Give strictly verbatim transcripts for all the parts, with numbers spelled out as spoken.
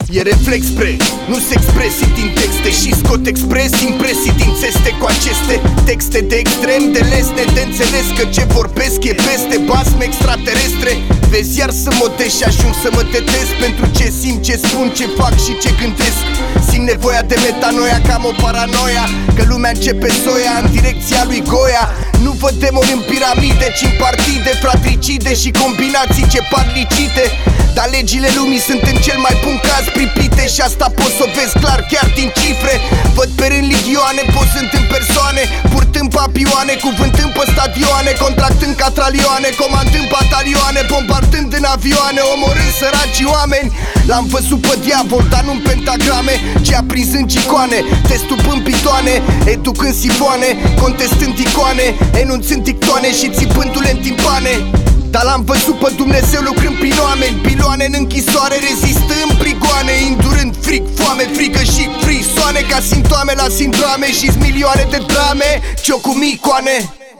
E reflex spre nu-s expresii din texte și scot expres impresii din țeste cu aceste texte de extrem de lesne de înțeles că ce vorbesc e peste basme extraterestre. Vezi iar să modez și ajung să mă tetez pentru ce simt, ce spun, ce fac și ce gândesc. Simt nevoia de metanoia, cam o paranoia că lumea începe soia în direcția lui Goia. Nu văd demoni în piramide, ci în partide fratricide și combinații ce par licite. Dar legile lumii sunt în cel mai bun caz pripite și asta poți să o vezi clar chiar din cifre. Văd pe rând ligioane, pozând în persoane, purtând papioane, cuvântând pe stadioane, contractând catralioane, comandând batalioane, bombardând în avioane, omorând săracii oameni. L-am văzut pe diavol, dar nu în pentagrame, ci aprinzând icoane, testupând pitoane, educând sifoane, contestând icoane, enunțând dictoane și țipându-le în timpane. Dar l-am văzut pe Dumnezeu lucrând prin oameni, piloane în închisoare, rezistând prigoane, îndurând fric, foame, frică și frisoane ca simptome la sindrome și-s milioane de drame ce-o cu micoane.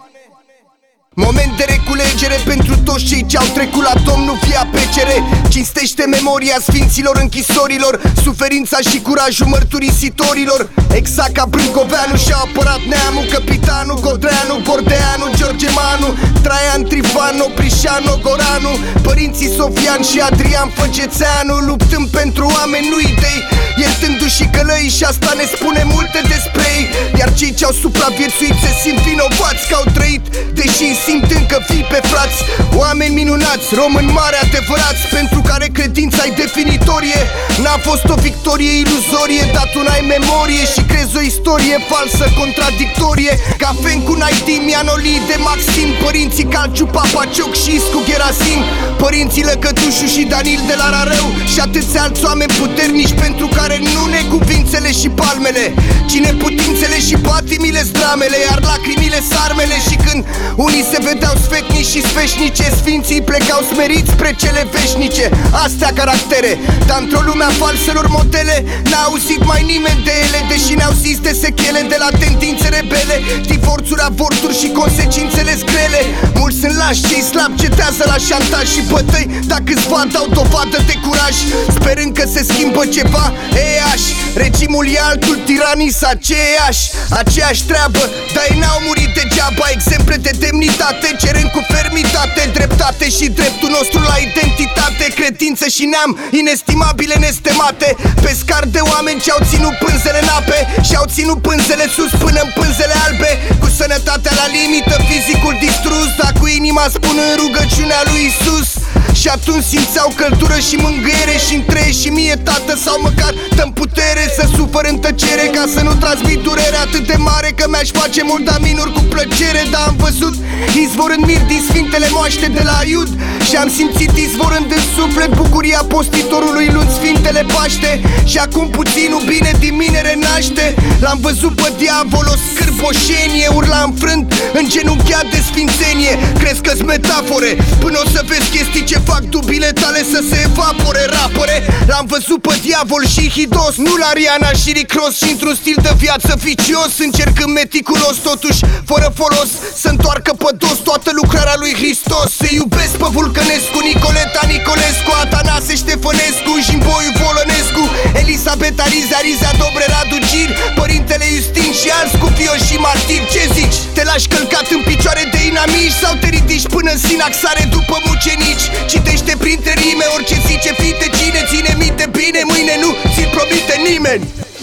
Moment de reculegere pentru toți cei ce-au trecut la Domnul via P C R. Cinstește memoria sfinților închisorilor, suferința și curajul mărturisitorilor. Exact ca Brâncoveanu și-a apărat neamul, Capitanul Codreanu, Bordeanu, George Manu, Traian Trifan, Oprișanu, Goranu, părinții Sofian și Adrian Făgețeanu, luptând pentru oameni, nu idei, iertându-și călăi și asta ne spune multe despre ei. Iar cei ce-au supraviețuit se simt vinovați că au trăit, deși simt încă fii pe frați. Oameni minunați, români mari adevărați, pentru care credința e definitorie. N-a fost o victorie iluzorie, dar tu n-ai memorie și crezi o istorie falsă, contradictorie. Cafen cu Naidi, Mianolide, Maxim, părinții Calciu, Papa Cioc și Iscu Gerasim, părinții Lăcătușu și Danil de la Rarău și atâția alți oameni puternici pentru care nu necuvințele și palmele, ci neputințele și patimile-s dramele, iar lacrimile sarmele. Și când unii se vedeau sfetnici și sfeșnice, sfinții plecau smeriți spre cele veșnice. Astea caractere, dar într-o lume a falselor modele n-a auzit mai nimeni de ele, deși ne-au zis de sechele de la tendințe rebele, divorțuri, avorturi și consecințele grele. Mulți sunt lași, cei slabi cetează la șantaj și bătăi, dar câțiva dau dovadă de curaj, sperând că se schimbă ceva. Eiași, regimul e altul, tiranii s aceiași, aceeași treabă, dar ei n-au murit degeaba. Exemple de demnitate, cerând cu fermitate dreptate și dreptul nostru la identitate, credință și neam inestimabile nestemate, pescari de oameni ce-au ținut pânzele în ape și-au ținut pânzele sus până în pânzele albe, cu sănătatea la limită, fizicul distrus, dar cu inima spunând rugăciunea lui Isus. Și atunci simțeau căldură și mângâiere și între ei și mie, tată, sau măcar dă-mi putere să sufăr în tăcere, ca să nu transmit durere atât de mare că mi-aș face murdaminuri cu plăcere. Dar am văzut izvorând mir din sfintele moaște de la Iud și am simțit izvorând în suflet bucuria postitorului luând sfintele Paște. Și acum puținul bine din mine renaște. L-am văzut pe diavol o scârboșenie, urla înfrânt, îngenunchiat de sfințenie. Crezi că-s metafore până o să vezi chestii ce fac dubile tale să se evapore, rapăre. L-am văzut pe diavol și hidos, nu la Rihanna și Rick Ross, și într-un stil de viață vicios, încercând meticulos, totuși fără folos, să întoarcă pe dos toată lucrarea lui Hristos. Se iubesc pe Vulcănescu, Nicoleta Nicolescu, Atanase Ștefănescu, Jimboiu Volănescu, Elisabeta Riza, Riza Dobre, Radu Gir, părintele Justin și alți cu Fio și Martir. Ce zici? Te lași călcat în picioare de inamici sau te ridici până în sinaxare după mucenici? Citește printre rime orice zice fite cine, ține minte bine, mâine nu ți-l promite nimeni.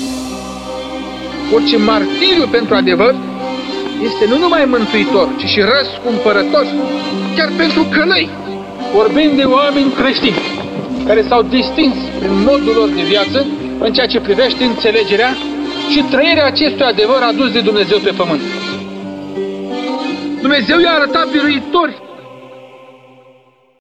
Orice martiriu pentru adevăr este nu numai mântuitor, ci și răscumpărător, chiar pentru călăi. Vorbim de oameni creștini care s-au distins prin modul lor de viață în ceea ce privește înțelegerea și trăirea acestui adevăr adus de Dumnezeu pe pământ. Dumnezeu i-a arătat biruitori